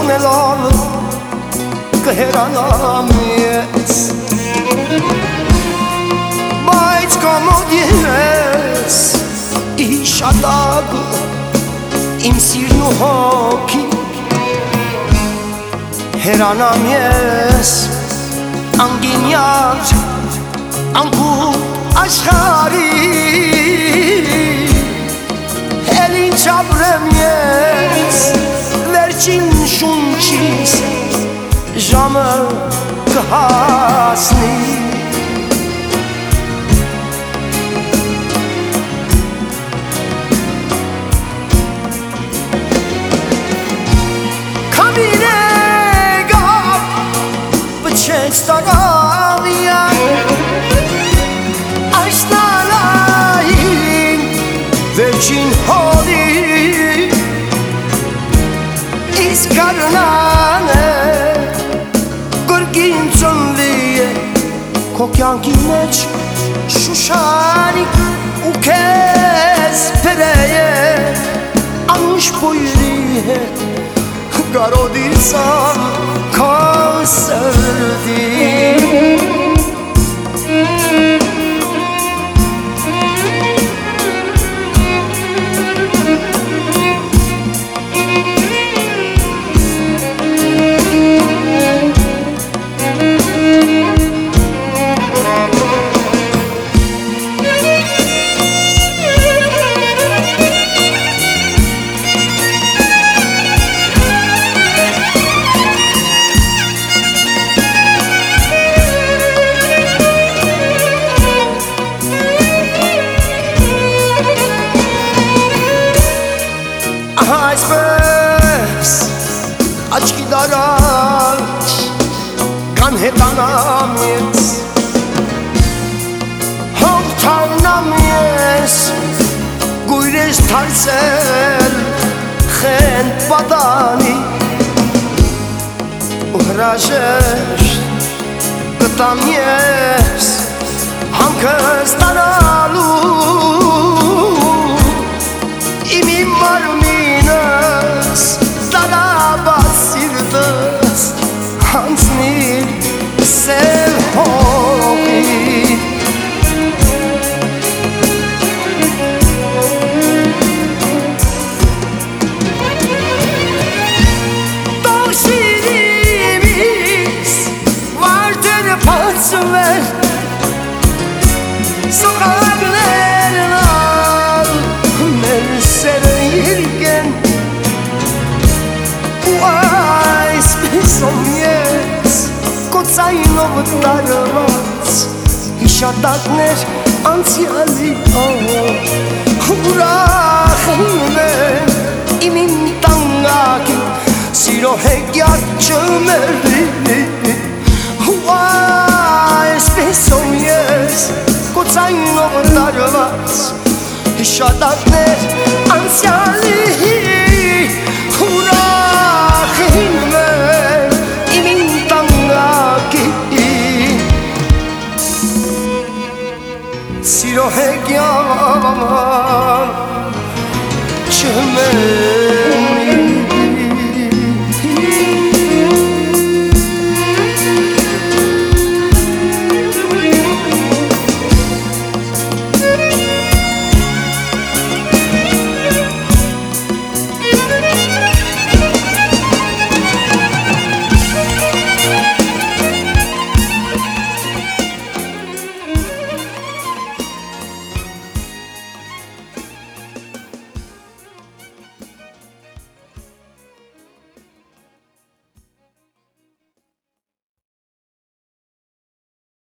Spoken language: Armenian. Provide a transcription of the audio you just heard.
անցնելով կհերանամ ես, բայց կամոդ ես իշատակ իմ սիրն ու հոգի, հերանամ ես անգինյար անկուտ աշխարհի, էլ ինչ ապրեմ ես վերջին շունչիս ժամը կհասնի, Չես տագավյան այս նալային վերջին հորի, իսկ կարնան է գրգին ծնլի է քո կյանքի մեջ շուշանիկ ու քեզ պրեյ է անուշ բույրի հետ Garodica konserdi Այսպես աչքի դարած կան հետանամ ես, հողթանամ ես, գույր ես թարսել խենդ պատանի ու հրաժեշտ կտամ ես հանգստանալու իմ իմ մարմինս դալաբաց սիրտս հանցնիր սև հողի, տող շիրիմիս վարտերը պարծվել սողագներն ալ մեր սերը իրգեն ու այսպես ում ես կոցայնով տարված հիշատակներ անցյալի ուրախում են իմ տանգակի սիրո հեքիաթ չմերի ու այսպես ում ես կոցայնով տարված հիշատակներ անցյալի ուրախում են իմ տանգակի սիրո հեքիաթ չմերի